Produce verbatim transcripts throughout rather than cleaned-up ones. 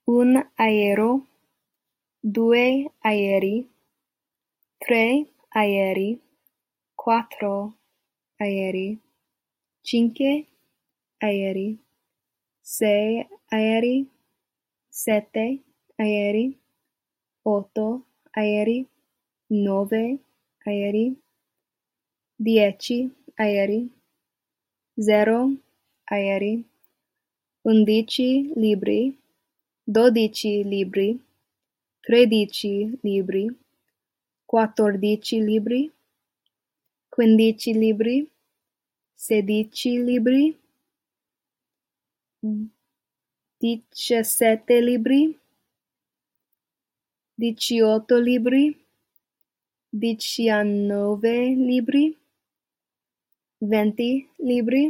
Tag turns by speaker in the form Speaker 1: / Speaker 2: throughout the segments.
Speaker 1: un aereo, due aerei, tre aerei, quattro aerei, cinque aerei, sei aerei, sette aerei, otto aerei, nove aerei, dieci aerei, zero aerei, undici libri, dodici libri, tredici libri, quattordici libri, quindici libri, sedici libri, diciassette libri, diciotto libri, diciannove libri, venti libri.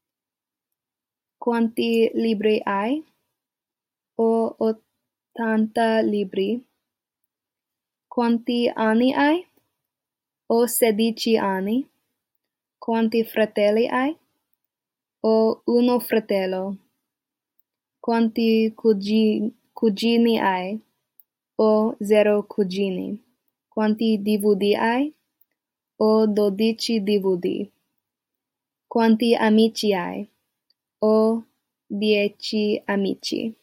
Speaker 1: Quanti libri hai? Ho ottanta libri. Quanti anni hai? Ho sedici anni. Quanti fratelli hai? Ho uno fratello. Quanti cugi- cugini hai? Ho zero cugini. Quanti D V D hai? Ho dodici D V D. Quanti amici hai? Ho dieci amici.